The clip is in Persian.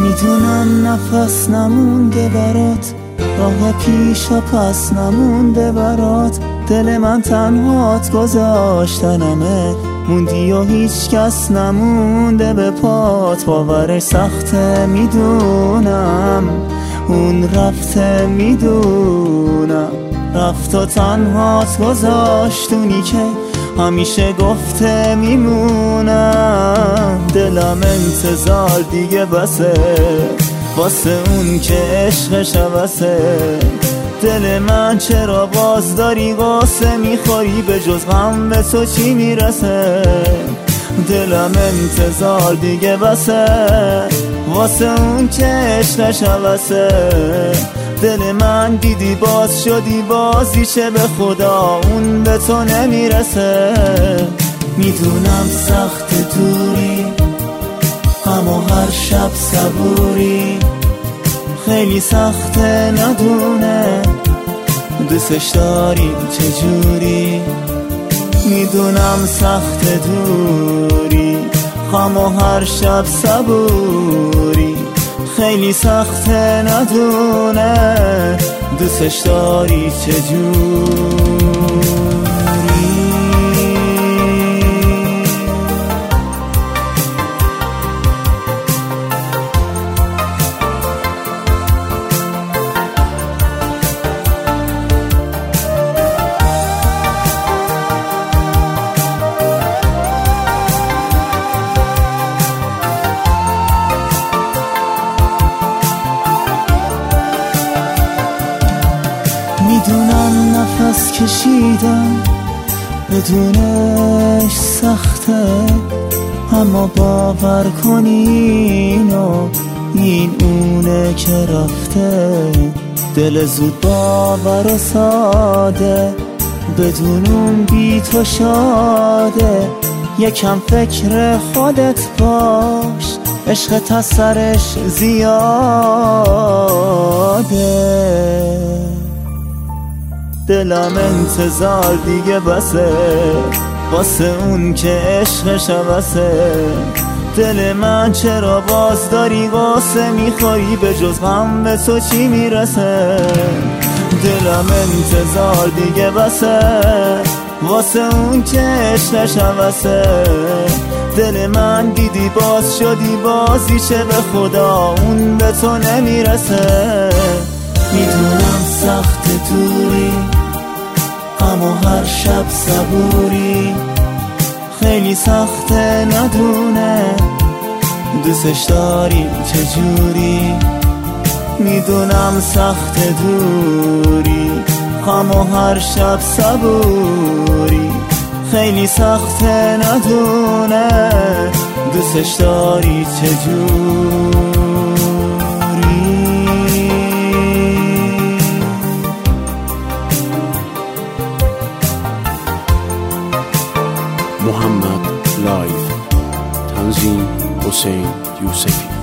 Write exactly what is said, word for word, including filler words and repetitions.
میدونم نفس نمونده برات، راه پیش و پس نمونده برات، دل من تنهات گذاشتنمه، موندی و هیچ کس نمونده به پات. باورش سخته میدونم، اون رفته میدونم، رفت و تنهات گذاشتونی که همیشه گفته میمونم. دلم انتظار دیگه بسه، واسه اون که عشقش عوضه. دل من چرا باز داری قصه میخوری، به جز غم به تو چی میرسه؟ دلم انتظار دیگه بسه، واسه اون که عشقش عوضه. دل من دیدی باز شدی بازیشه، به خدا اون به تو نمیرسه. میدونم سخت دوری، اما هر شب صبوری، خیلی سخته ندونه دوستش داری چجوری. میدونم سخت دوری، اما هر شب صبوری، خیلی سخته ندونه دوستش داری چجوری. میدونم نفس کشیدم بدونش سخته، اما باور کنینو این اونه که رفته. دل زود باور و ساده، بدون اون بی تو شاده. یکم فکر خودت باش، عشقت از سرش زیاده. دلم انتظار دیگه بسه، واسه اون که عشقش عوضه. دل من چرا باز داری قصه میخوری، به جز غم به تو چی میرسه؟ دلم انتظار دیگه بسه، واسه اون که عشقش عوضه. دل من دیدی باز شدی بازیشه، به خدا اون به تو نمیرسه. میدونم سخت دوری، اما هر شب صبوری، خیلی سخته ندونه دوستش داری چجوری. میدونم سخت دوری، اما هر شب صبوری، خیلی سخته ندونه دوستش داری چجوری. محمد لایف، تنظیم حسین یوسفی.